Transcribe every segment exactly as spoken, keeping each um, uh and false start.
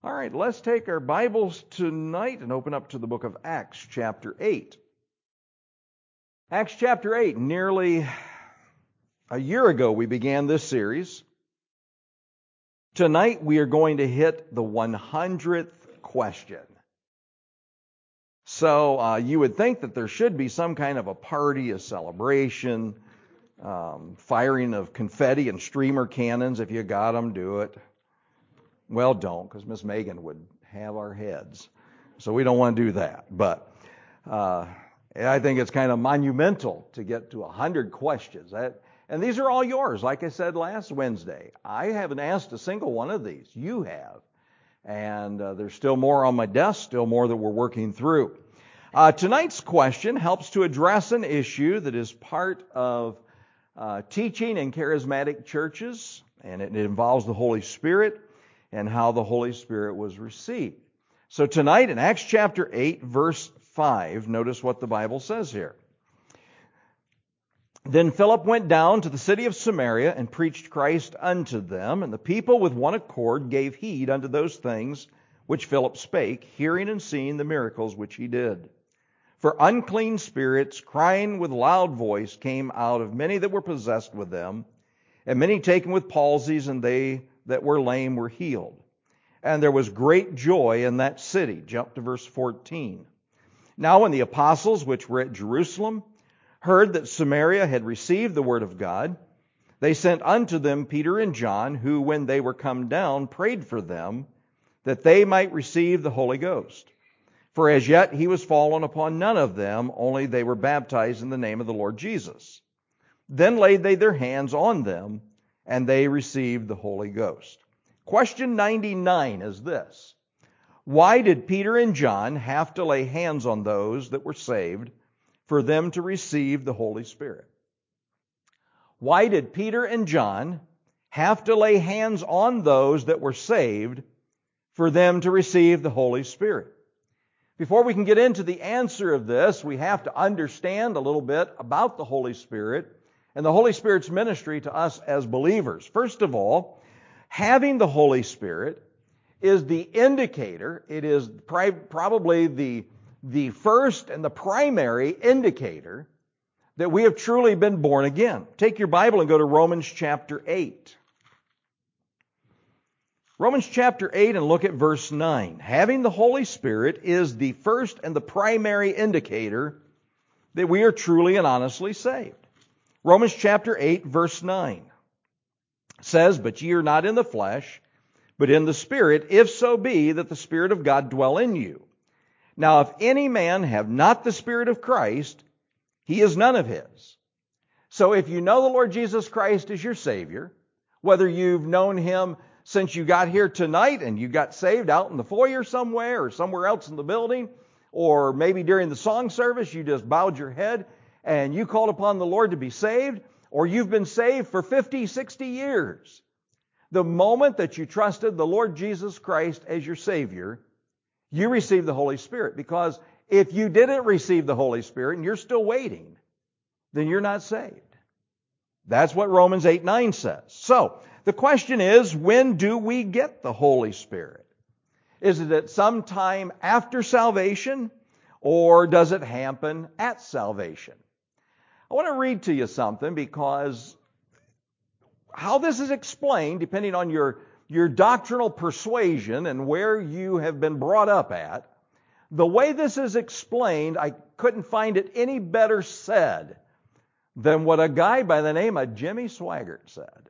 All right, let's take our Bibles tonight and open up to the book of Acts chapter eight. Acts chapter eight, nearly a year ago we began this series. Tonight we are going to hit the one hundredth question. So uh, you would think that there should be some kind of a party, a celebration, um, firing of confetti and streamer cannons. If you got them, do it. Well, don't, because Miss Megan would have our heads. So we don't want to do that. But uh, I think it's kind of monumental to get to one hundred questions. That, and these are all yours. Like I said last Wednesday, I haven't asked a single one of these. You have. And uh, there's still more on my desk, still more that we're working through. Uh, tonight's question helps to address an issue that is part of uh, teaching in charismatic churches, and it, it involves the Holy Spirit and how the Holy Spirit was received. So tonight in Acts chapter eight, verse five, notice what the Bible says here. Then Philip went down to the city of Samaria and preached Christ unto them, and the people with one accord gave heed unto those things which Philip spake, hearing and seeing the miracles which he did. For unclean spirits, crying with loud voice, came out of many that were possessed with them, and many taken with palsies, and they that were lame were healed. And there was great joy in that city. Jump to verse fourteen. Now when the apostles which were at Jerusalem heard that Samaria had received the word of God, they sent unto them Peter and John, who when they were come down prayed for them, that they might receive the Holy Ghost. For as yet he was fallen upon none of them, only they were baptized in the name of the Lord Jesus. Then laid they their hands on them, and they received the Holy Ghost. Question ninety-nine is this: why did Peter and John have to lay hands on those that were saved for them to receive the Holy Spirit? Why did Peter and John have to lay hands on those that were saved for them to receive the Holy Spirit? Before we can get into the answer of this, we have to understand a little bit about the Holy Spirit and the Holy Spirit's ministry to us as believers. First of all, having the Holy Spirit is the indicator, it is pri- probably the, the first and the primary indicator that we have truly been born again. Take your Bible and go to Romans chapter eight. Romans chapter eight and look at verse nine. Having the Holy Spirit is the first and the primary indicator that we are truly and honestly saved. Romans chapter eight, verse nine says, But ye are not in the flesh, but in the Spirit, if so be that the Spirit of God dwell in you. Now if any man have not the Spirit of Christ, he is none of his. So if you know the Lord Jesus Christ as your Savior, whether you've known Him since you got here tonight and you got saved out in the foyer somewhere or somewhere else in the building, or maybe during the song service you just bowed your head and you called upon the Lord to be saved, or you've been saved for fifty, sixty years. The moment that you trusted the Lord Jesus Christ as your Savior, you received the Holy Spirit. Because if you didn't receive the Holy Spirit and you're still waiting, then you're not saved. That's what Romans eight nine says. So, the question is, when do we get the Holy Spirit? Is it at some time after salvation, or does it happen at salvation? I want to read to you something, because how this is explained, depending on your, your doctrinal persuasion and where you have been brought up at, the way this is explained, I couldn't find it any better said than what a guy by the name of Jimmy Swaggart said.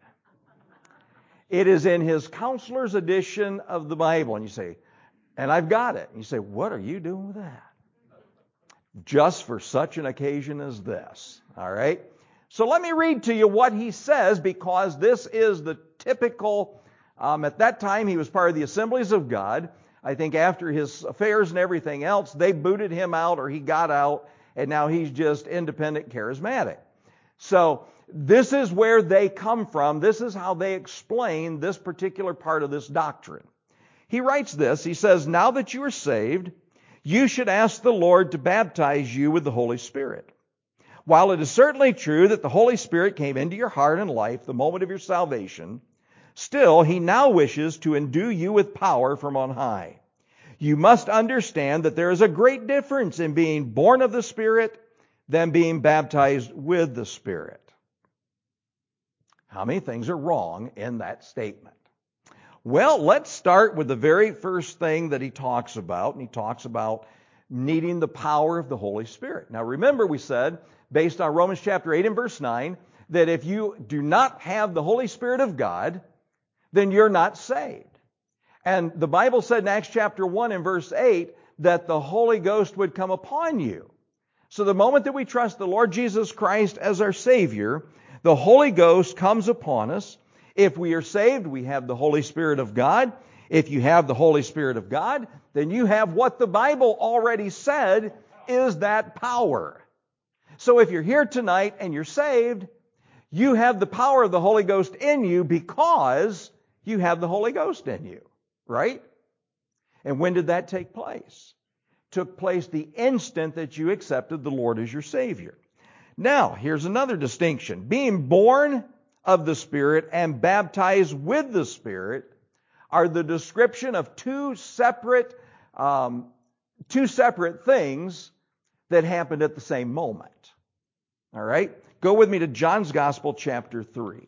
It is in his Counselor's Edition of the Bible. And you say, and I've got it. And you say, what are you doing with that? Just for such an occasion as this. All right? So let me read to you what he says, because this is the typical, um, at that time he was part of the Assemblies of God. I think after his affairs and everything else, they booted him out, or he got out, and now he's just independent charismatic. So this is where they come from. This is how they explain this particular part of this doctrine. He writes this. He says, Now that you are saved, you should ask the Lord to baptize you with the Holy Spirit. While it is certainly true that the Holy Spirit came into your heart and life the moment of your salvation, Still, He now wishes to endue you with power from on high. You must understand that there is a great difference in being born of the Spirit than being baptized with the Spirit. How many things are wrong in that statement? Well, let's start with the very first thing that he talks about, and he talks about needing the power of the Holy Spirit. Now remember, we said, based on Romans chapter eight and verse nine, that if you do not have the Holy Spirit of God, then you're not saved. And the Bible said in Acts chapter one and verse eight that the Holy Ghost would come upon you. So the moment that we trust the Lord Jesus Christ as our Savior, the Holy Ghost comes upon us. If we are saved, we have the Holy Spirit of God. If you have the Holy Spirit of God, then you have what the Bible already said is that power. So if you're here tonight and you're saved, you have the power of the Holy Ghost in you because you have the Holy Ghost in you, right? And when did that take place? It took place the instant that you accepted the Lord as your Savior. Now, here's another distinction. Being born of the Spirit and baptized with the Spirit are the description of two separate, um, two separate things that happened at the same moment. All right? Go with me to John's Gospel, chapter three.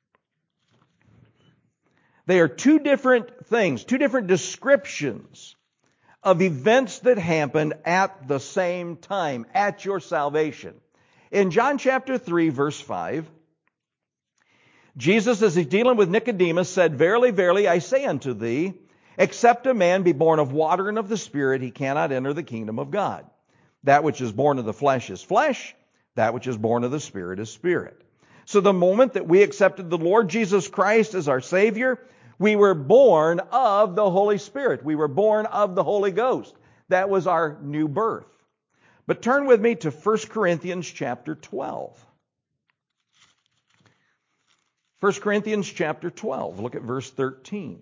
They are two different things, two different descriptions of events that happened at the same time, at your salvation. In John chapter three, verse five, Jesus, as he's dealing with Nicodemus, said, Verily, verily, I say unto thee, except a man be born of water and of the Spirit, he cannot enter the kingdom of God. That which is born of the flesh is flesh, that which is born of the Spirit is spirit. So the moment that we accepted the Lord Jesus Christ as our Savior, we were born of the Holy Spirit. We were born of the Holy Ghost. That was our new birth. But turn with me to First Corinthians chapter twelve. First Corinthians chapter twelve, look at verse thirteen.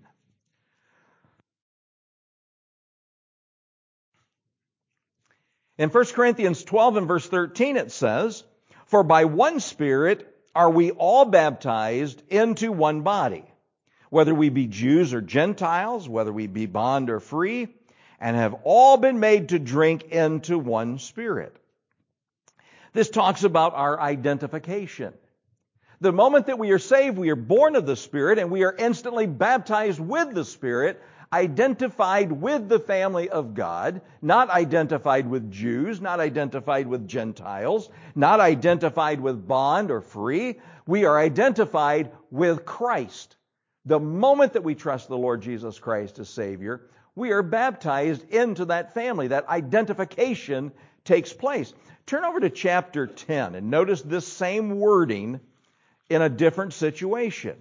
In First Corinthians twelve and verse thirteen it says, For by one Spirit are we all baptized into one body, whether we be Jews or Gentiles, whether we be bond or free, and have all been made to drink into one Spirit. This talks about our identification. The moment that we are saved, we are born of the Spirit, and we are instantly baptized with the Spirit, identified with the family of God, not identified with Jews, not identified with Gentiles, not identified with bond or free. We are identified with Christ. The moment that we trust the Lord Jesus Christ as Savior, we are baptized into that family. That identification takes place. Turn over to chapter ten and notice this same wording in a different situation.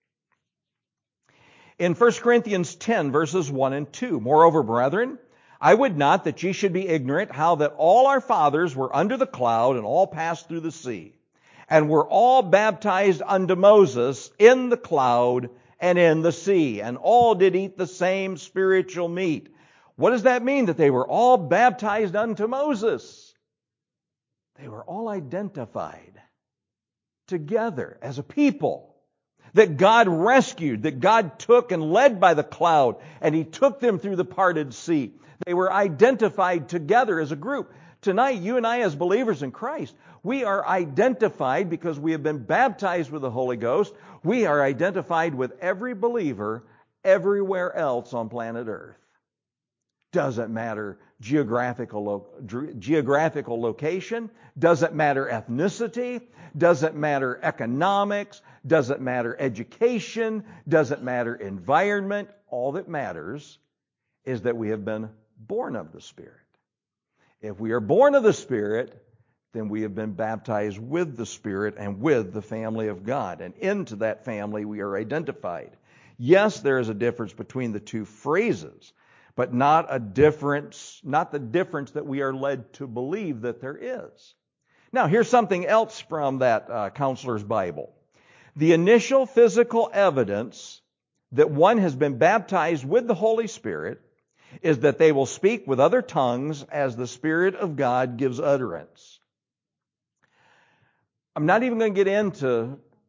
In First Corinthians ten, verses one and two, Moreover, brethren, I would not that ye should be ignorant how that all our fathers were under the cloud and all passed through the sea, and were all baptized unto Moses in the cloud and in the sea, and all did eat the same spiritual meat. What does that mean, that they were all baptized unto Moses? They were all identified together as a people that God rescued, that God took and led by the cloud, and He took them through the parted sea. They were identified together as a group. Tonight, you and I as believers in Christ, we are identified because we have been baptized with the Holy Ghost. We are identified with every believer everywhere else on planet Earth. Doesn't matter geographical, geographical location, doesn't matter ethnicity, doesn't matter economics, doesn't matter education, doesn't matter environment. All that matters is that we have been born of the Spirit. If we are born of the Spirit, then we have been baptized with the Spirit and with the family of God. And into that family we are identified. Yes, there is a difference between the two phrases, but not a difference, not the difference that we are led to believe that there is. Now, here's something else from that uh, counselor's Bible. The initial physical evidence that one has been baptized with the Holy Spirit is that they will speak with other tongues as the Spirit of God gives utterance. I'm not even going to get into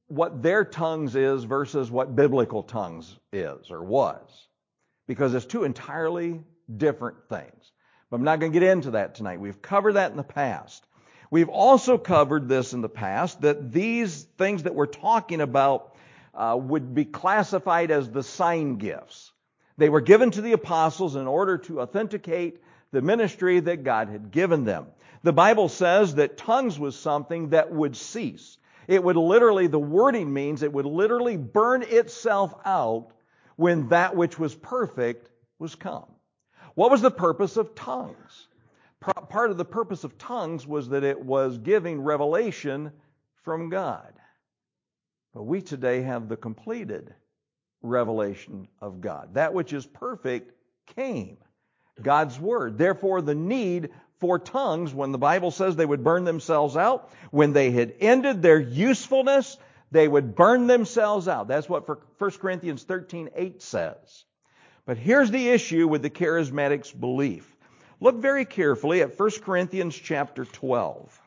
what their tongues is versus what biblical tongues is or was, because it's two entirely different things. But I'm not going to get into that tonight. We've covered that in the past. We've also covered this in the past, that these things that we're talking about uh, would be classified as the sign gifts. They were given to the apostles in order to authenticate the ministry that God had given them. The Bible says that tongues was something that would cease. It would literally, the wording means it would literally burn itself out when that which was perfect was come. What was the purpose of tongues? Part of the purpose of tongues was that it was giving revelation from God. But we today have the completed revelation of God. That which is perfect came. God's Word. Therefore, the need for tongues, when the Bible says they would burn themselves out, when they had ended their usefulness, they would burn themselves out. That's what First Corinthians thirteen eight says. But here's the issue with the charismatics' belief. Look very carefully at First Corinthians chapter twelve.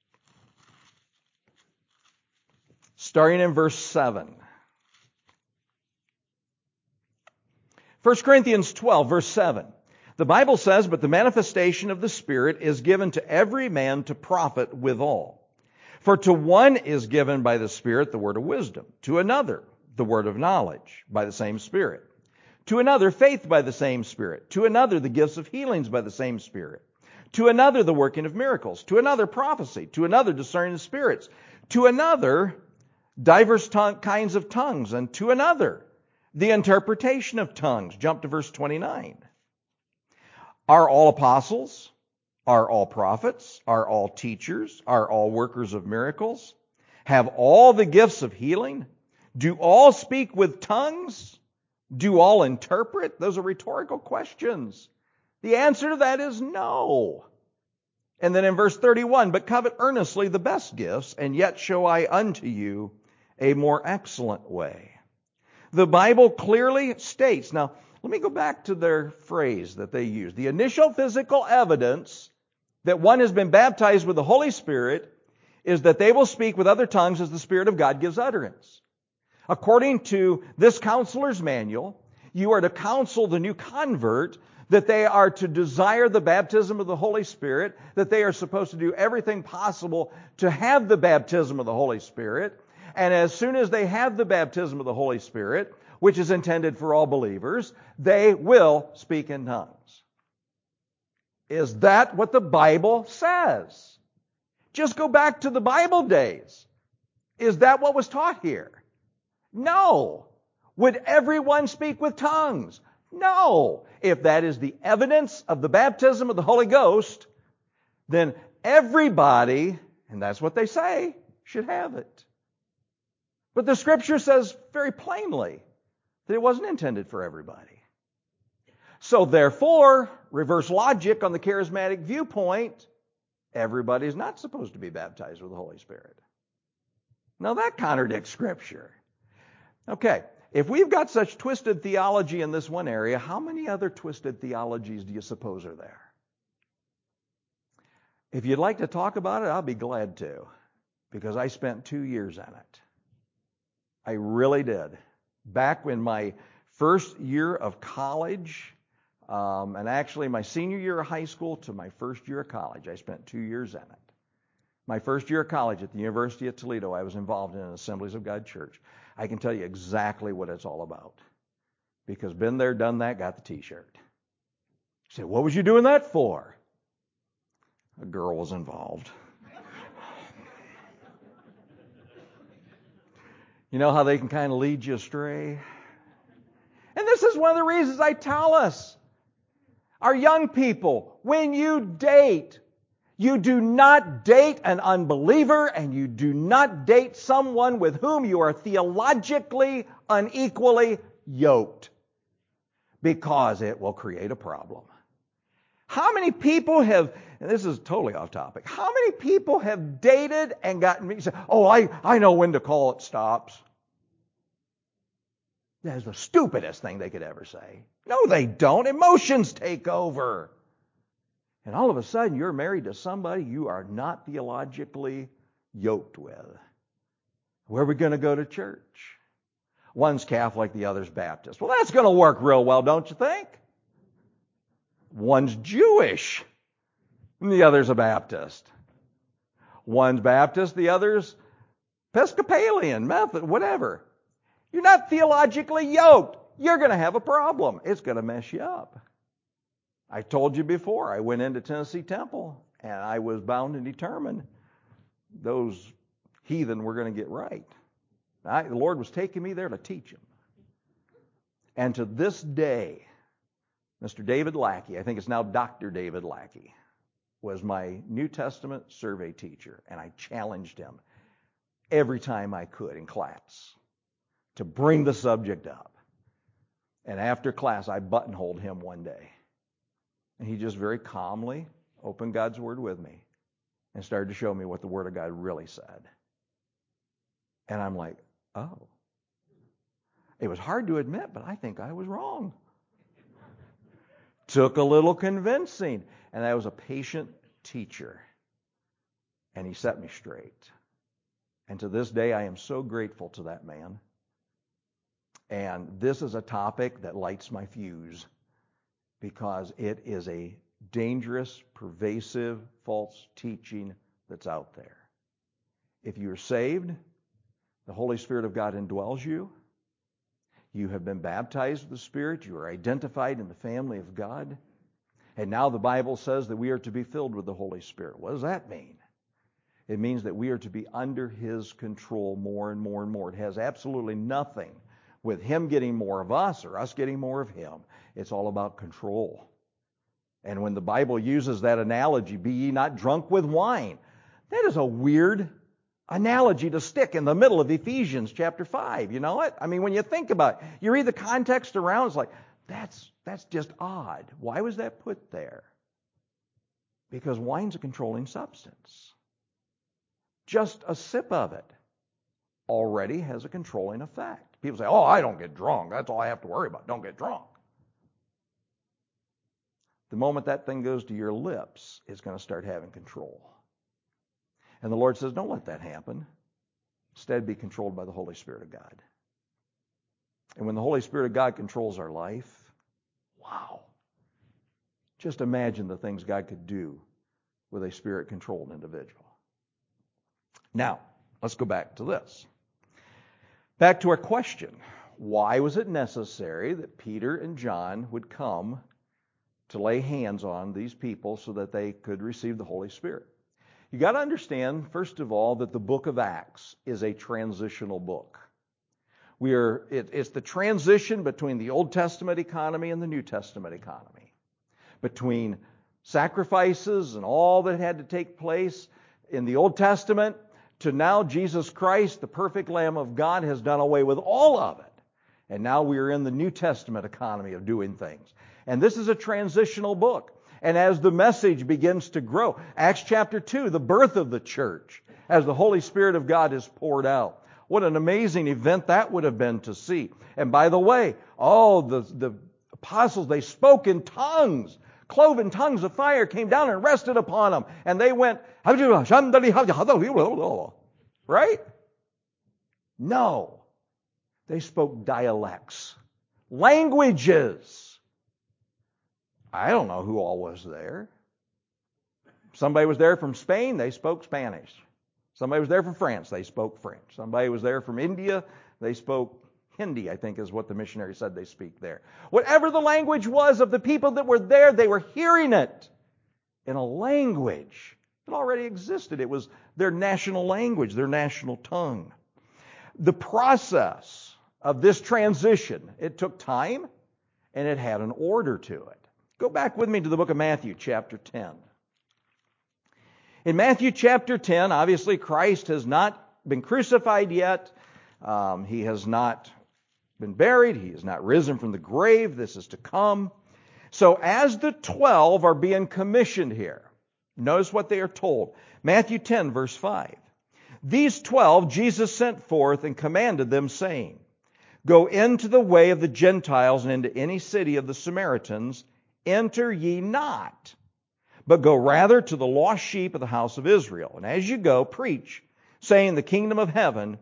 Starting in verse seven. First Corinthians twelve, verse seven. The Bible says, "But the manifestation of the Spirit is given to every man to profit withal. For to one is given by the Spirit the word of wisdom, to another the word of knowledge by the same Spirit, to another faith by the same Spirit, to another the gifts of healings by the same Spirit, to another the working of miracles, to another prophecy, to another discerning of spirits, to another diverse tongue, kinds of tongues, and to another the interpretation of tongues." Jump to verse twenty-nine. Are all apostles? Are all prophets? Are all teachers? Are all workers of miracles? Have all the gifts of healing? Do all speak with tongues? Do all interpret? Those are rhetorical questions. The answer to that is no. And then in verse thirty-one, "But covet earnestly the best gifts, and yet show I unto you a more excellent way." The Bible clearly states, now let me go back to their phrase that they use. The initial physical evidence that one has been baptized with the Holy Spirit is that they will speak with other tongues as the Spirit of God gives utterance. According to this counselor's manual, you are to counsel the new convert that they are to desire the baptism of the Holy Spirit, that they are supposed to do everything possible to have the baptism of the Holy Spirit, and as soon as they have the baptism of the Holy Spirit, which is intended for all believers, they will speak in tongues. Is that what the Bible says? Just go back to the Bible days. Is that what was taught here? No. Would everyone speak with tongues? No. If that is the evidence of the baptism of the Holy Ghost, then everybody, and that's what they say, should have it. But the Scripture says very plainly that it wasn't intended for everybody. So therefore, reverse logic on the charismatic viewpoint, everybody is not supposed to be baptized with the Holy Spirit. Now that contradicts Scripture. Okay, if we've got such twisted theology in this one area, how many other twisted theologies do you suppose are there? If you'd like to talk about it, I'll be glad to, because I spent two years in it. I really did. Back when my first year of college, um, and actually my senior year of high school to my first year of college, I spent two years in it. My first year of college at the University of Toledo, I was involved in an Assemblies of God church. I can tell you exactly what it's all about, because been there, done that, got the T-shirt. You say, what was you doing that for? A girl was involved. You know how they can kind of lead you astray? And this is one of the reasons I tell us, our young people, when you date, you do not date an unbeliever, and you do not date someone with whom you are theologically unequally yoked, because it will create a problem. How many people have, and this is totally off topic, how many people have dated and gotten, you say, oh, I, I know when to call it stops. That is the stupidest thing they could ever say. No, they don't. Emotions take over. And all of a sudden, you're married to somebody you are not theologically yoked with. Where are we going to go to church? One's Catholic, the other's Baptist. Well, that's going to work real well, don't you think? One's Jewish, and the other's a Baptist. One's Baptist, the other's Episcopalian, Methodist, whatever. You're not theologically yoked. You're going to have a problem. It's going to mess you up. I told you before, I went into Tennessee Temple, and I was bound and determined those heathen were going to get right. I, the Lord was taking me there to teach them. And to this day, Mister David Lackey, I think it's now Doctor David Lackey, was my New Testament survey teacher, and I challenged him every time I could in class to bring the subject up. And after class, I buttonholed him one day. And he just very calmly opened God's Word with me and started to show me what the Word of God really said. And I'm like, oh. It was hard to admit, but I think I was wrong. Took a little convincing. And I was a patient teacher. And he set me straight. And to this day, I am so grateful to that man. And this is a topic that lights my fuse because it is a dangerous, pervasive, false teaching that's out there. If you're saved, the Holy Spirit of God indwells you. You have been baptized with the Spirit. You are identified in the family of God. And now the Bible says that we are to be filled with the Holy Spirit. What does that mean? It means that we are to be under His control more and more and more. It has absolutely nothing with Him getting more of us or us getting more of Him. It's all about control. And when the Bible uses that analogy, be ye not drunk with wine, that is a weird analogy to stick in the middle of Ephesians chapter five. You know what? I mean, when you think about it, you read the context around, it's like, that's, that's just odd. Why was that put there? Because wine's a controlling substance. Just a sip of it already has a controlling effect. People say, oh, I don't get drunk. That's all I have to worry about. Don't get drunk. The moment that thing goes to your lips, it's going to start having control. And the Lord says, don't let that happen. Instead, be controlled by the Holy Spirit of God. And when the Holy Spirit of God controls our life, wow. Just imagine the things God could do with a Spirit-controlled individual. Now, let's go back to this. Back to our question. Why was it necessary that Peter and John would come to lay hands on these people so that they could receive the Holy Spirit? You got to understand, first of all, that the book of Acts is a transitional book. We are it, it's the transition between the Old Testament economy and the New Testament economy, between sacrifices and all that had to take place in the Old Testament to now Jesus Christ, the perfect Lamb of God, has done away with all of it. And now we are in the New Testament economy of doing things. And this is a transitional book. And as the message begins to grow, Acts chapter two, the birth of the church, as the Holy Spirit of God is poured out. What an amazing event that would have been to see. And by the way, all the, the apostles, they spoke in tongues. Cloven tongues of fire came down and rested upon them. And they went, right? No. They spoke dialects, languages. I don't know who all was there. Somebody was there from Spain, they spoke Spanish. Somebody was there from France, they spoke French. Somebody was there from India, they spoke Hindi, I think is what the missionary said they speak there. Whatever the language was of the people that were there, they were hearing it in a language that already existed. It was their national language, their national tongue. The process of this transition, it took time and it had an order to it. Go back with me to the book of Matthew, chapter ten. In Matthew chapter ten, obviously Christ has not been crucified yet. Um, he has not been buried. He has not risen from the grave. This is to come. So as the twelve are being commissioned here, notice what they are told. Matthew ten, verse five. These twelve Jesus sent forth and commanded them, saying, Go into the way of the Gentiles and into any city of the Samaritans, enter ye not, but go rather to the lost sheep of the house of Israel. And as you go, preach, saying, The kingdom of heaven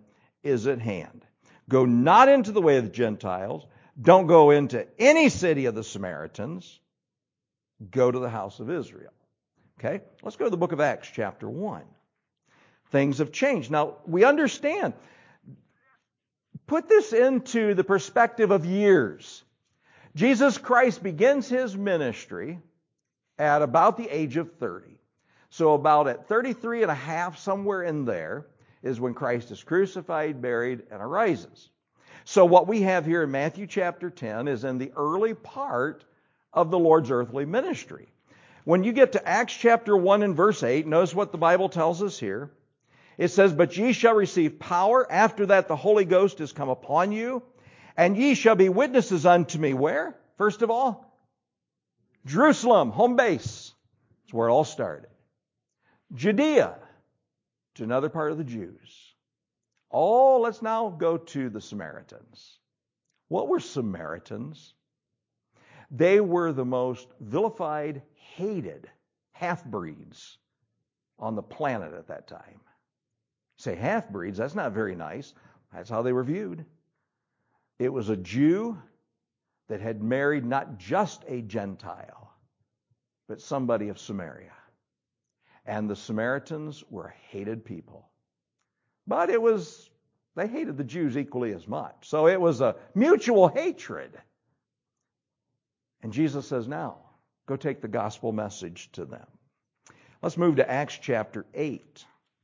is at hand. Go not into the way of the Gentiles. Don't go into any city of the Samaritans. Go to the house of Israel. Okay, let's go to the book of Acts chapter one. Things have changed. Now, we understand. Put this into the perspective of years. Jesus Christ begins his ministry at about the age of thirty. So about at thirty-three and a half, somewhere in there, is when Christ is crucified, buried, and arises. So what we have here in Matthew chapter ten is in the early part of the Lord's earthly ministry. When you get to Acts chapter one and verse eight, notice what the Bible tells us here. It says, "But ye shall receive power. After that the Holy Ghost is come upon you. And ye shall be witnesses unto me." Where? First of all, Jerusalem, home base. It's where it all started. Judea, to another part of the Jews. Oh, let's now go to the Samaritans. What were Samaritans? They were the most vilified, hated half-breeds on the planet at that time. Say half-breeds, that's not very nice. That's how they were viewed. It was a Jew that had married not just a Gentile, but somebody of Samaria. And the Samaritans were a hated people. But it was, they hated the Jews equally as much. So it was a mutual hatred. And Jesus says, now, go take the gospel message to them. Let's move to Acts chapter eight.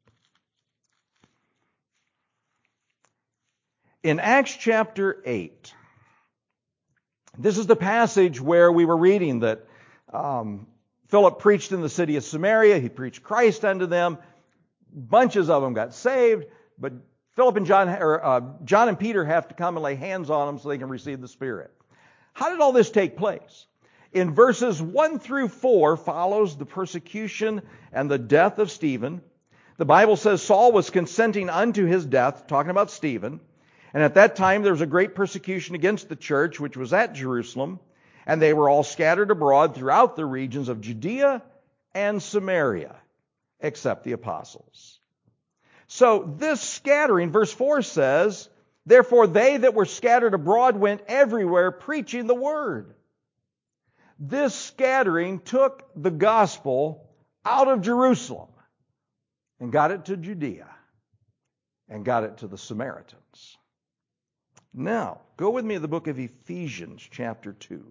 In Acts chapter eight, this is the passage where we were reading that um, Philip preached in the city of Samaria. He preached Christ unto them. Bunches of them got saved, but Philip and John, or uh, John and Peter have to come and lay hands on them so they can receive the Spirit. How did all this take place? In verses one through four follows the persecution and the death of Stephen. The Bible says Saul was consenting unto his death, talking about Stephen. And at that time there was a great persecution against the church, which was at Jerusalem. And they were all scattered abroad throughout the regions of Judea and Samaria, except the apostles. So this scattering, verse four says, "Therefore they that were scattered abroad went everywhere preaching the word." This scattering took the gospel out of Jerusalem and got it to Judea and got it to the Samaritans. Now, go with me to the book of Ephesians chapter two.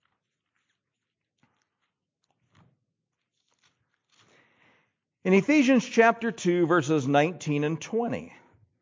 In Ephesians chapter two, verses nineteen and twenty,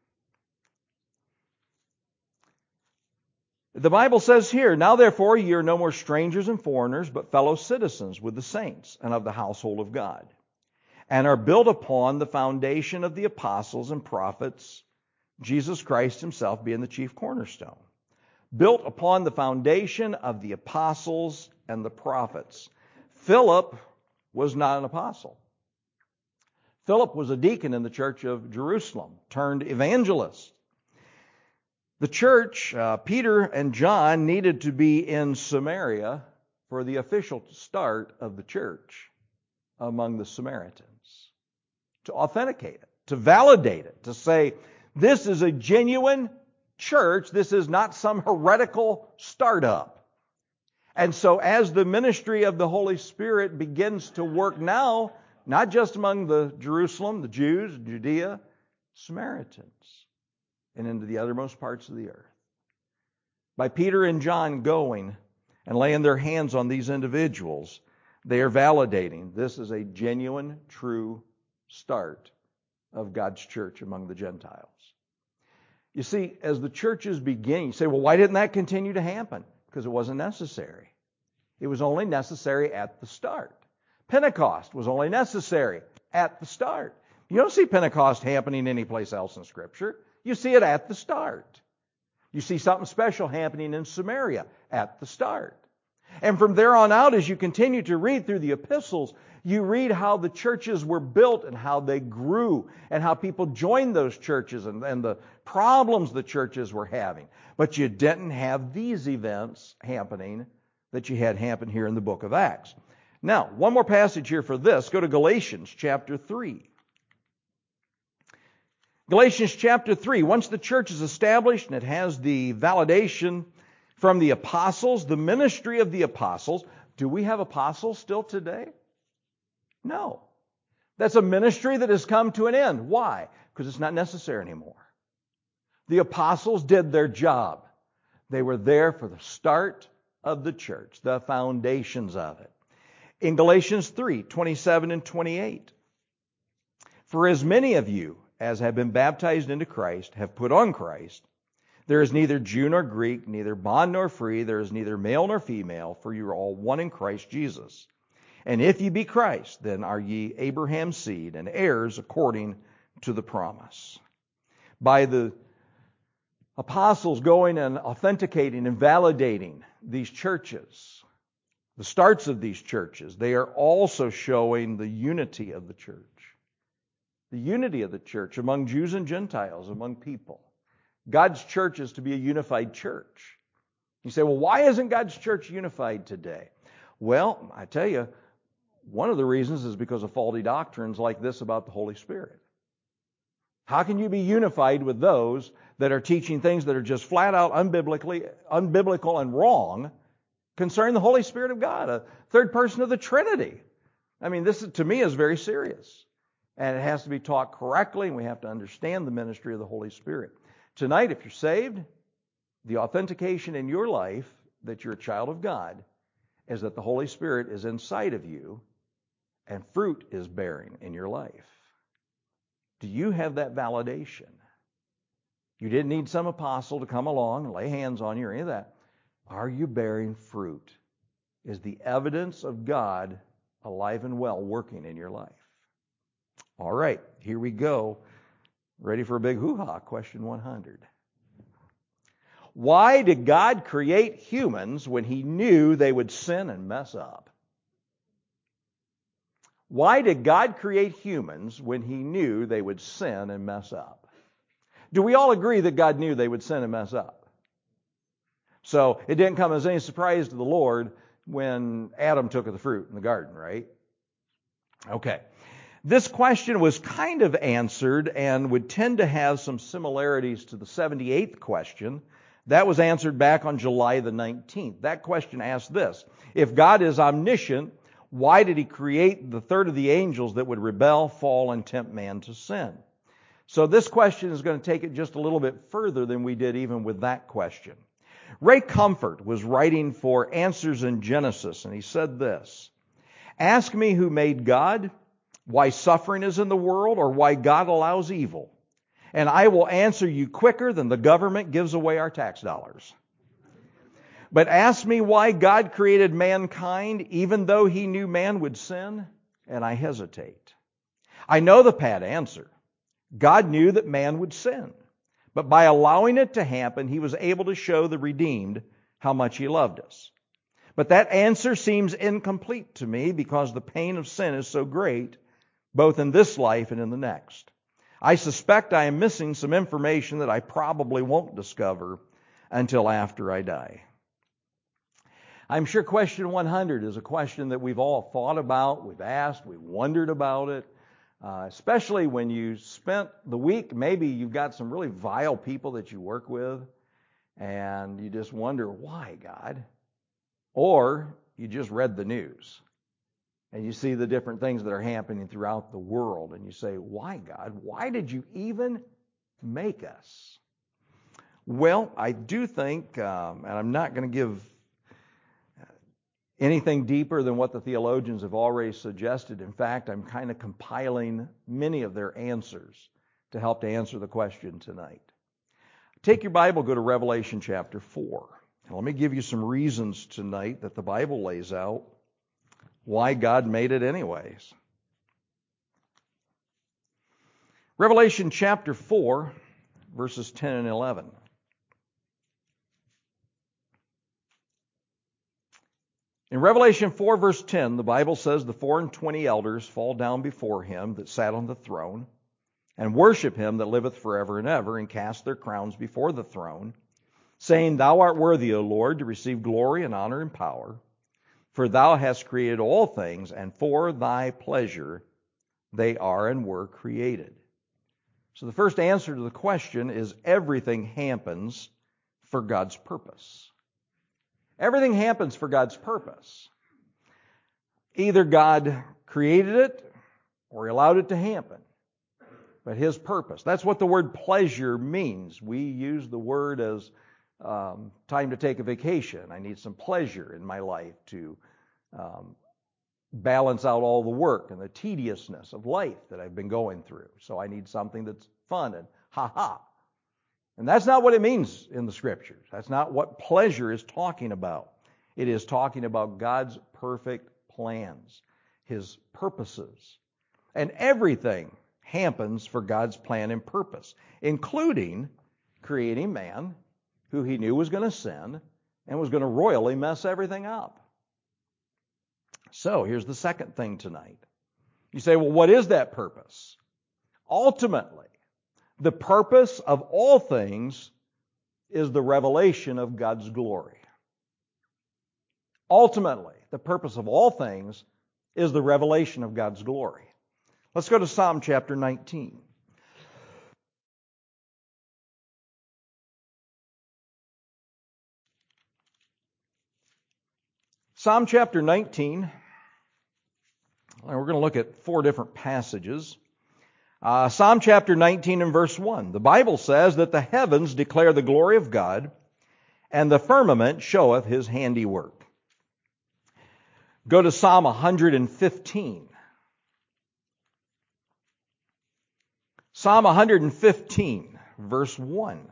the Bible says here, "Now therefore ye are no more strangers and foreigners, but fellow citizens with the saints and of the household of God, and are built upon the foundation of the apostles and prophets, Jesus Christ himself being the chief cornerstone." Built upon the foundation of the apostles and the prophets. Philip was not an apostle. Philip was a deacon in the church of Jerusalem, turned evangelist. The church, uh, Peter and John, needed to be in Samaria for the official start of the church among the Samaritans, to authenticate it, to validate it, to say, this is a genuine church, this is not some heretical startup. And so as the ministry of the Holy Spirit begins to work now, not just among the Jerusalem, the Jews, Judea, Samaritans, and into the uttermost parts of the earth. By Peter and John going and laying their hands on these individuals, they are validating this is a genuine, true start of God's church among the Gentiles. You see, as the church is beginning, you say, well, why didn't that continue to happen? Because it wasn't necessary. It was only necessary at the start. Pentecost was only necessary at the start. You don't see Pentecost happening anyplace else in Scripture. You see it at the start. You see something special happening in Samaria at the start. And from there on out, as you continue to read through the epistles, you read how the churches were built and how they grew and how people joined those churches and, and the problems the churches were having. But you didn't have these events happening that you had happen here in the book of Acts. Now, one more passage here for this. Go to Galatians chapter three. Galatians chapter three, once the church is established and it has the validation from the apostles, the ministry of the apostles. Do we have apostles still today? No. That's a ministry that has come to an end. Why? Because it's not necessary anymore. The apostles did their job. They were there for the start of the church, the foundations of it. In Galatians three, twenty-seven and twenty-eight, for as many of you as have been baptized into Christ have put on Christ. There is neither Jew nor Greek, neither bond nor free, there is neither male nor female, for you are all one in Christ Jesus. And if ye be Christ, then are ye Abraham's seed and heirs according to the promise. By the apostles going and authenticating and validating these churches, the starts of these churches, they are also showing the unity of the church. The unity of the church among Jews and Gentiles, among people. God's church is to be a unified church. You say, well, why isn't God's church unified today? Well, I tell you, one of the reasons is because of faulty doctrines like this about the Holy Spirit. How can you be unified with those that are teaching things that are just flat out unbiblically, unbiblical and wrong concerning the Holy Spirit of God, a third person of the Trinity? I mean, this to me is very serious. And it has to be taught correctly, and we have to understand the ministry of the Holy Spirit. Tonight, if you're saved, the authentication in your life that you're a child of God is that the Holy Spirit is inside of you and fruit is bearing in your life. Do you have that validation? You didn't need some apostle to come along and lay hands on you or any of that. Are you bearing fruit? Is the evidence of God alive and well working in your life? All right, here we go. Ready for a big hoo-ha? Question one hundred. Why did God create humans when He knew they would sin and mess up? Why did God create humans when He knew they would sin and mess up? Do we all agree that God knew they would sin and mess up? So it didn't come as any surprise to the Lord when Adam took of the fruit in the garden, right? Okay. This question was kind of answered and would tend to have some similarities to the seventy-eighth question. That was answered back on July the nineteenth. That question asked this: if God is omniscient, why did He create the third of the angels that would rebel, fall, and tempt man to sin? So this question is going to take it just a little bit further than we did even with that question. Ray Comfort was writing for Answers in Genesis, and he said this: ask me who made God, why suffering is in the world, or why God allows evil, and I will answer you quicker than the government gives away our tax dollars. But ask me why God created mankind, even though He knew man would sin, and I hesitate. I know the pat answer. God knew that man would sin, but by allowing it to happen, He was able to show the redeemed how much He loved us. But that answer seems incomplete to me because the pain of sin is so great, both in this life and in the next. I suspect I am missing some information that I probably won't discover until after I die. I'm sure question one hundred is a question that we've all thought about, we've asked, we've wondered about it, uh, especially when you spent the week, maybe you've got some really vile people that you work with, and you just wonder, why, God? Or you just read the news. And you see the different things that are happening throughout the world. And you say, why, God? Why did you even make us? Well, I do think, um, and I'm not going to give anything deeper than what the theologians have already suggested. In fact, I'm kind of compiling many of their answers to help to answer the question tonight. Take your Bible, go to Revelation chapter four. And let me give you some reasons tonight that the Bible lays out why God made it anyways. Revelation chapter four, verses ten and eleven. In Revelation four, verse ten, the Bible says, the four and twenty elders fall down before Him that sat on the throne, and worship Him that liveth forever and ever, and cast their crowns before the throne, saying, Thou art worthy, O Lord, to receive glory and honor and power, for Thou hast created all things, and for Thy pleasure they are and were created. So the first answer to the question is everything happens for God's purpose. Everything happens for God's purpose. Either God created it or He allowed it to happen. But His purpose. That's what the word pleasure means. We use the word as um, time to take a vacation. I need some pleasure in my life to um, balance out all the work and the tediousness of life that I've been going through. So I need something that's fun and ha-ha. And that's not what it means in the Scriptures. That's not what pleasure is talking about. It is talking about God's perfect plans, His purposes. And everything happens for God's plan and purpose, including creating man, who He knew was going to sin and was going to royally mess everything up. So, here's the second thing tonight. You say, well, what is that purpose? Ultimately, the purpose of all things is the revelation of God's glory. Ultimately, the purpose of all things is the revelation of God's glory. Let's go to Psalm chapter nineteen. Psalm chapter nineteen, and we're going to look at four different passages. Uh, Psalm chapter nineteen and verse one. The Bible says that the heavens declare the glory of God, and the firmament showeth His handiwork. Go to Psalm one fifteen. Psalm one fifteen, verse one.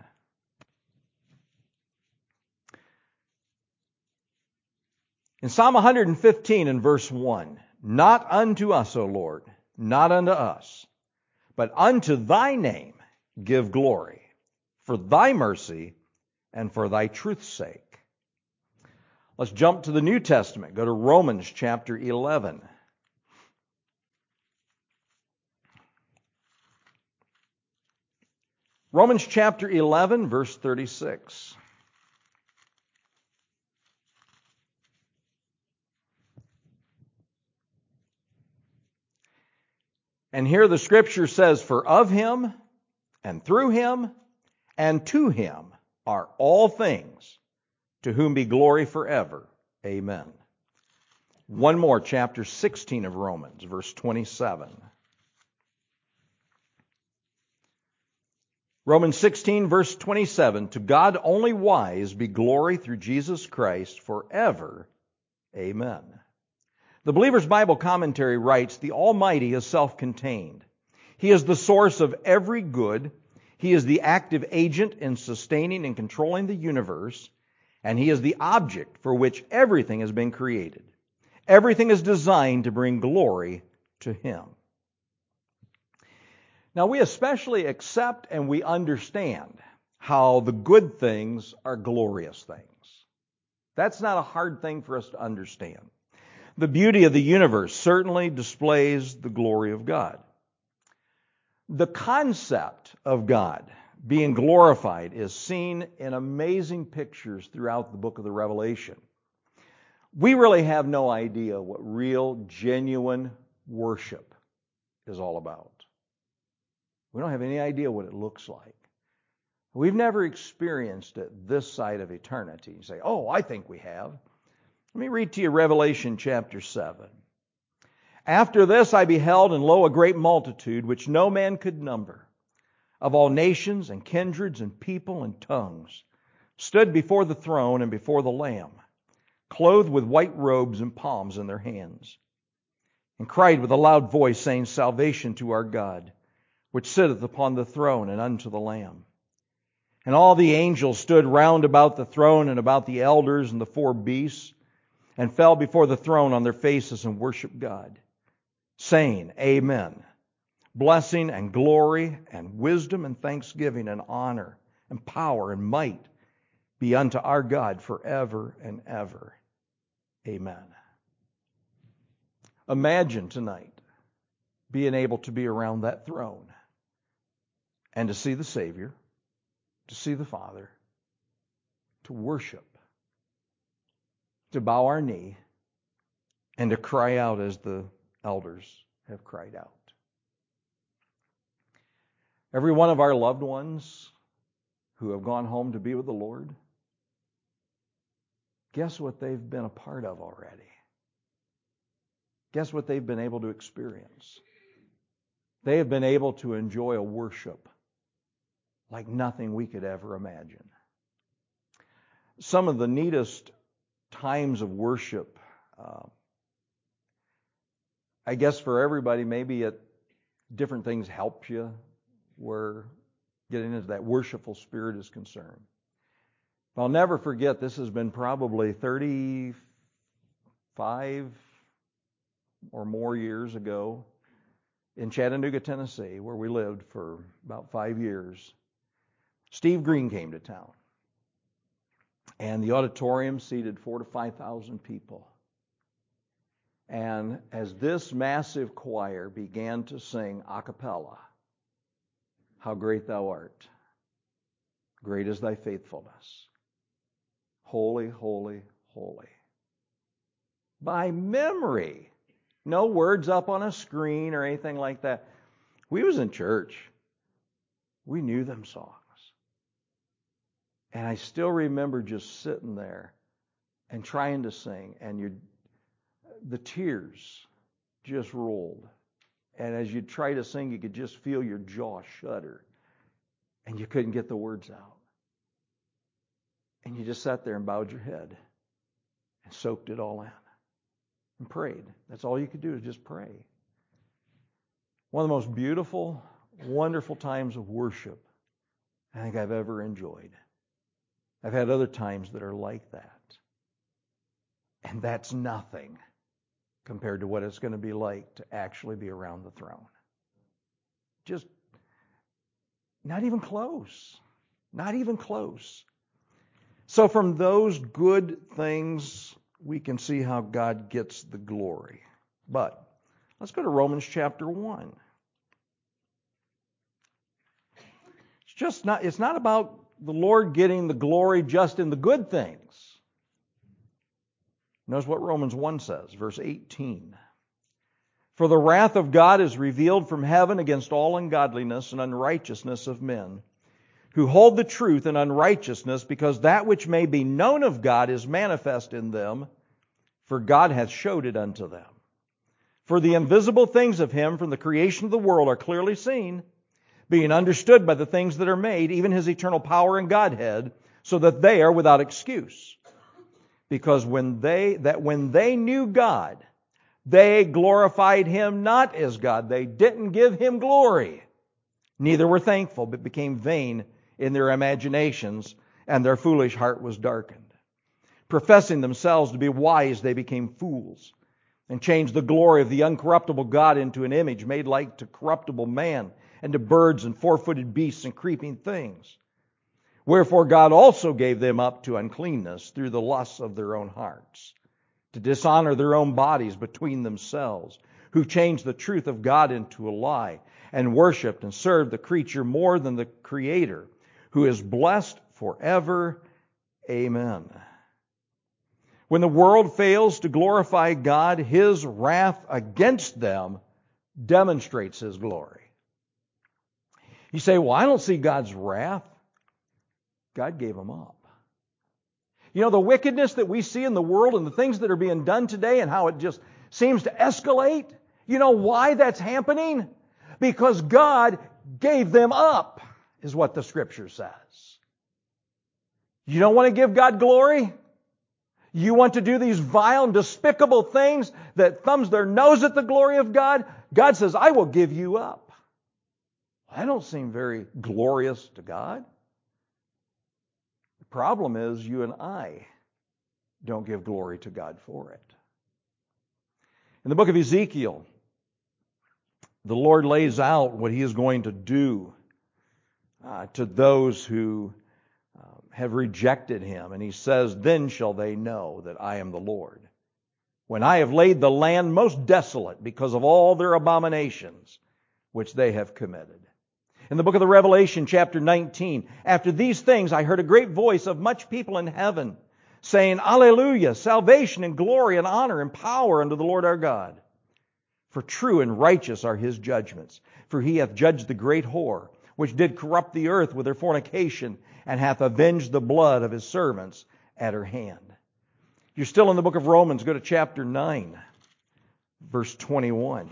In Psalm one fifteen and verse one, not unto us, O Lord, not unto us, but unto Thy name give glory, for Thy mercy and for Thy truth's sake. Let's jump to the New Testament. Go to Romans chapter eleven. Romans chapter eleven, verse thirty-six. And here the Scripture says, for of Him, and through Him, and to Him are all things, to whom be glory forever. Amen. One more, chapter sixteen of Romans, verse twenty-seven. Romans sixteen, verse twenty-seven, to God only wise be glory through Jesus Christ forever. Amen. The Believer's Bible Commentary writes, the Almighty is self-contained. He is the source of every good. He is the active agent in sustaining and controlling the universe, and He is the object for which everything has been created. Everything is designed to bring glory to Him. Now, we especially accept and we understand how the good things are glorious things. That's not a hard thing for us to understand. The beauty of the universe certainly displays the glory of God. The concept of God being glorified is seen in amazing pictures throughout the book of the Revelation. We really have no idea what real, genuine worship is all about. We don't have any idea what it looks like. We've never experienced it this side of eternity. You say, oh, I think we have. Let me read to you Revelation chapter seven. After this I beheld, and lo, a great multitude, which no man could number, of all nations and kindreds and people and tongues, stood before the throne and before the Lamb, clothed with white robes and palms in their hands, and cried with a loud voice, saying, salvation to our God, which sitteth upon the throne, and unto the Lamb. And all the angels stood round about the throne and about the elders and the four beasts, and fell before the throne on their faces and worshiped God, saying, Amen. Blessing and glory and wisdom and thanksgiving and honor and power and might be unto our God forever and ever. Amen. Imagine tonight being able to be around that throne and to see the Savior, to see the Father, to worship, to bow our knee, and to cry out as the elders have cried out. Every one of our loved ones who have gone home to be with the Lord, guess what they've been a part of already? Guess what they've been able to experience? They have been able to enjoy a worship like nothing we could ever imagine. Some of the neatest times of worship, uh, I guess for everybody, maybe it, different things help you where getting into that worshipful spirit is concerned. I'll never forget, this has been probably thirty-five or more years ago in Chattanooga, Tennessee, where we lived for about five years. Steve Green came to town, and the auditorium seated four to five thousand people. And as this massive choir began to sing a cappella, "How great thou art, great is thy faithfulness, holy, holy, holy," by memory. No words up on a screen or anything like that. We was in church. We knew them songs. And I still remember just sitting there and trying to sing, and you, the tears just rolled. And as you try to sing, you could just feel your jaw shudder, and you couldn't get the words out. And you just sat there and bowed your head and soaked it all in. And prayed. That's all you could do is just pray. One of the most beautiful, wonderful times of worship I think I've ever enjoyed. I've had other times that are like that. And that's nothing compared to what it's going to be like to actually be around the throne. Just not even close. Not even close. So from those good things, we can see how God gets the glory. But let's go to Romans chapter one. It's just not, it's not about the Lord getting the glory just in the good things. Notice what Romans one says, verse eighteen. For the wrath of God is revealed from heaven against all ungodliness and unrighteousness of men, who hold the truth in unrighteousness, because that which may be known of God is manifest in them, for God hath showed it unto them. For the invisible things of Him from the creation of the world are clearly seen, being understood by the things that are made, even His eternal power and Godhead, so that they are without excuse. Because when they that when they knew God, they glorified Him not as God. They didn't give Him glory. Neither were thankful, but became vain in their imaginations, and their foolish heart was darkened. Professing themselves to be wise, they became fools, and changed the glory of the uncorruptible God into an image made like to corruptible man, and to birds and four-footed beasts and creeping things. Wherefore God also gave them up to uncleanness through the lusts of their own hearts, to dishonor their own bodies between themselves, who changed the truth of God into a lie, and worshipped and served the creature more than the Creator, who is blessed forever. Amen. When the world fails to glorify God, His wrath against them demonstrates His glory. You say, well, I don't see God's wrath. God gave them up. You know, the wickedness that we see in the world and the things that are being done today and how it just seems to escalate, you know why that's happening? Because God gave them up, is what the Scripture says. You don't want to give God glory? You want to do these vile and despicable things that thumbs their nose at the glory of God? God says, I will give you up. That don't seem very glorious to God. The problem is you and I don't give glory to God for it. In the book of Ezekiel, the Lord lays out what He is going to do uh, to those who uh, have rejected Him. And He says, then shall they know that I am the Lord, when I have laid the land most desolate because of all their abominations which they have committed. In the book of the Revelation, chapter nineteen, after these things I heard a great voice of much people in heaven, saying, Alleluia, salvation and glory and honor and power unto the Lord our God. For true and righteous are His judgments. For He hath judged the great whore, which did corrupt the earth with her fornication, and hath avenged the blood of his servants at her hand. You're still in the book of Romans. Go to chapter nine, verse twenty-one.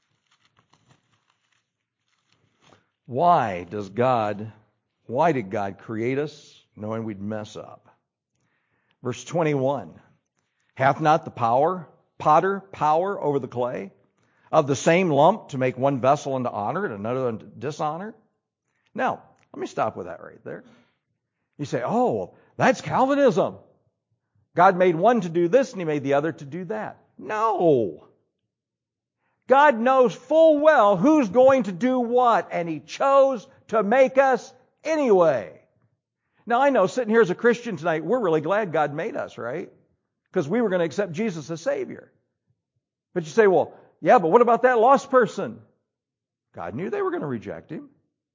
Why does God, why did God create us knowing we'd mess up? Verse twenty-one. Hath not the power, potter, power over the clay, of the same lump to make one vessel unto honor and another unto dishonor? Now, let me stop with that right there. You say, oh, that's Calvinism. God made one to do this and He made the other to do that. No. God knows full well who's going to do what, and He chose to make us anyway. Now, I know sitting here as a Christian tonight, we're really glad God made us, right? Because we were going to accept Jesus as Savior. But you say, well, yeah, but what about that lost person? God knew they were going to reject Him.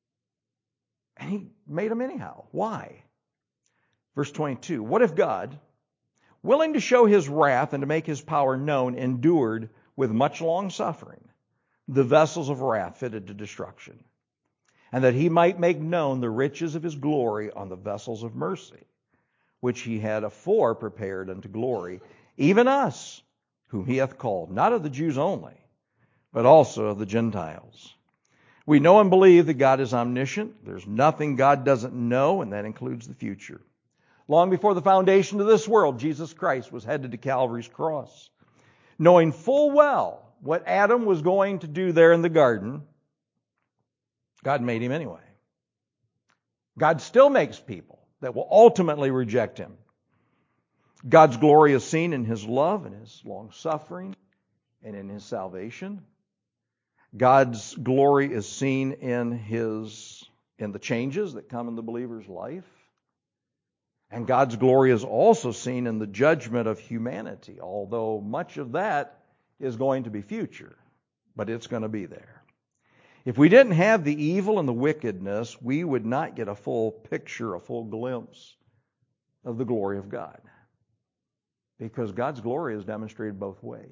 And He made them anyhow. Why? Verse twenty-two, what if God, willing to show His wrath and to make His power known, endured with much long suffering the vessels of wrath fitted to destruction, and that He might make known the riches of His glory on the vessels of mercy, which He had afore prepared unto glory, even us, whom He hath called, not of the Jews only, but also of the Gentiles. We know and believe that God is omniscient. There's nothing God doesn't know, and that includes the future. Long before the foundation of this world, Jesus Christ was headed to Calvary's cross. Knowing full well what Adam was going to do there in the garden, God made him anyway. God still makes people that will ultimately reject Him. God's glory is seen in His love and His long-suffering and in His salvation. God's glory is seen in His in the changes that come in the believer's life. And God's glory is also seen in the judgment of humanity, although much of that is going to be future, but it's going to be there. If we didn't have the evil and the wickedness, we would not get a full picture, a full glimpse of the glory of God. Because God's glory is demonstrated both ways.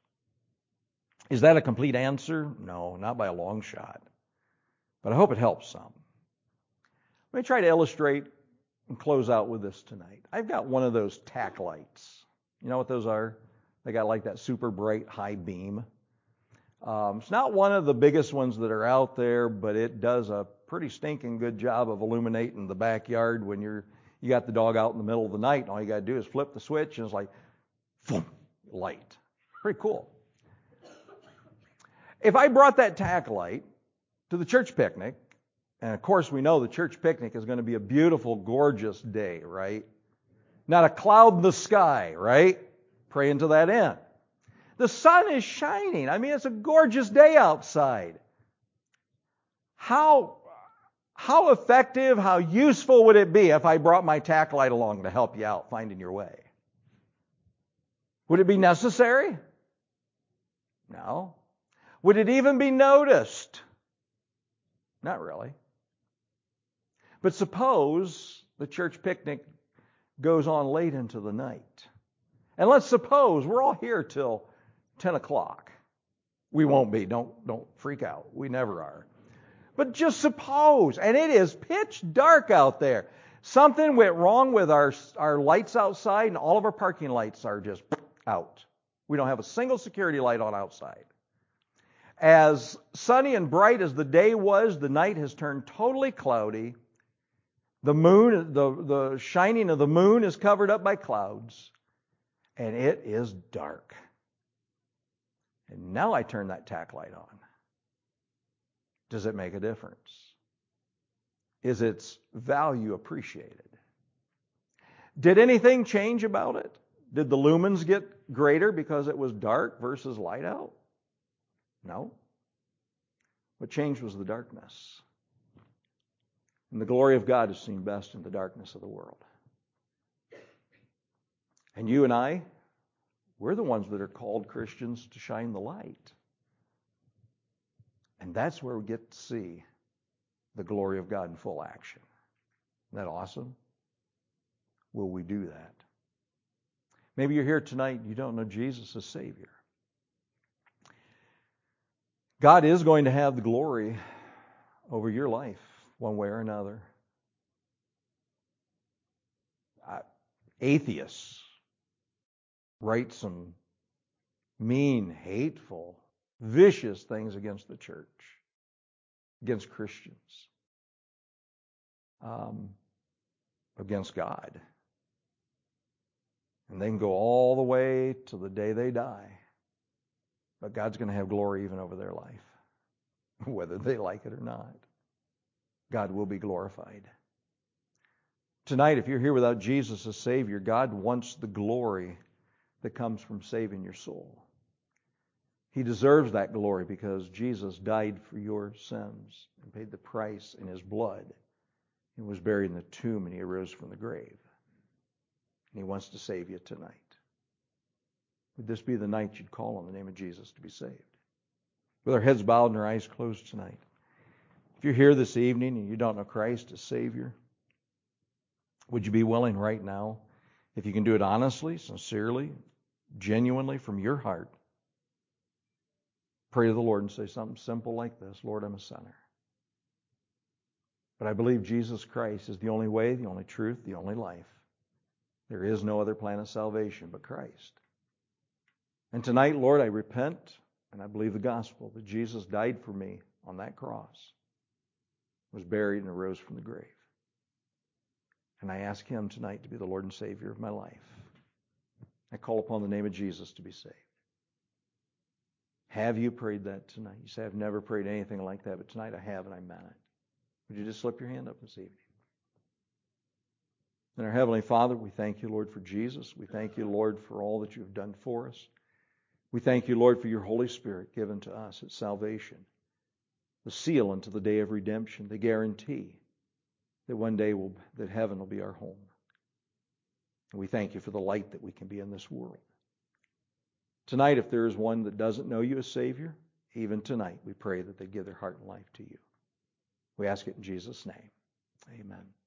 Is that a complete answer? No, not by a long shot. But I hope it helps some. Let me try to illustrate and close out with this tonight. I've got one of those tack lights. You know what those are? They got like that super bright high beam. Um, it's not one of the biggest ones that are out there, but it does a pretty stinking good job of illuminating the backyard when you're you got the dog out in the middle of the night, and all you got to do is flip the switch, and it's like, boom, light. Pretty cool. If I brought that tack light to the church picnic, and of course we know the church picnic is going to be a beautiful, gorgeous day, right? Not a cloud in the sky, right? Praying to that end. The sun is shining. I mean, it's a gorgeous day outside. How, how effective, how useful would it be if I brought my tack light along to help you out finding your way? Would it be necessary? No. Would it even be noticed? Not really. But suppose the church picnic goes on late into the night. And let's suppose we're all here till ten o'clock. We won't be. Don't, don't freak out. We never are. But just suppose, and it is pitch dark out there. Something went wrong with our, our lights outside, and all of our parking lights are just out. We don't have a single security light on outside. As sunny and bright as the day was, the night has turned totally cloudy. The moon, the, the shining of the moon is covered up by clouds. And it is dark. And now I turn that tack light on. Does it make a difference? Is its value appreciated? Did anything change about it? Did the lumens get greater because it was dark versus light out? No. What changed was the darkness. And the glory of God is seen best in the darkness of the world. And you and I, we're the ones that are called Christians to shine the light. And that's where we get to see the glory of God in full action. Isn't that awesome? Will we do that? Maybe you're here tonight and you don't know Jesus as Savior. God is going to have the glory over your life. one way or another. Uh, atheists write some mean, hateful, vicious things against the church, against Christians, um, against God. And they can go all the way to the day they die. But God's going to have glory even over their life, whether they like it or not. God will be glorified. Tonight, if you're here without Jesus as Savior, God wants the glory that comes from saving your soul. He deserves that glory because Jesus died for your sins and paid the price in His blood. He was buried in the tomb and He arose from the grave. And He wants to save you tonight. Would this be the night you'd call on the name of Jesus to be saved? With our heads bowed and our eyes closed tonight. If you're here this evening and you don't know Christ as Savior, would you be willing right now, if you can do it honestly, sincerely, genuinely from your heart, pray to the Lord and say something simple like this: Lord, I'm a sinner. But I believe Jesus Christ is the only way, the only truth, the only life. There is no other plan of salvation but Christ. And tonight, Lord, I repent and I believe the gospel that Jesus died for me on that cross, was buried and arose from the grave. And I ask Him tonight to be the Lord and Savior of my life. I call upon the name of Jesus to be saved. Have you prayed that tonight? You say, I've never prayed anything like that, but tonight I have and I meant it. Would you just slip your hand up this evening? And our Heavenly Father, we thank you, Lord, for Jesus. We thank you, Lord, for all that you have done for us. We thank you, Lord, for your Holy Spirit given to us at salvation, the seal unto the day of redemption, the guarantee that one day will, that heaven will be our home. And we thank you for the light that we can be in this world. Tonight, if there is one that doesn't know you as Savior, even tonight we pray that they give their heart and life to you. We ask it in Jesus' name. Amen.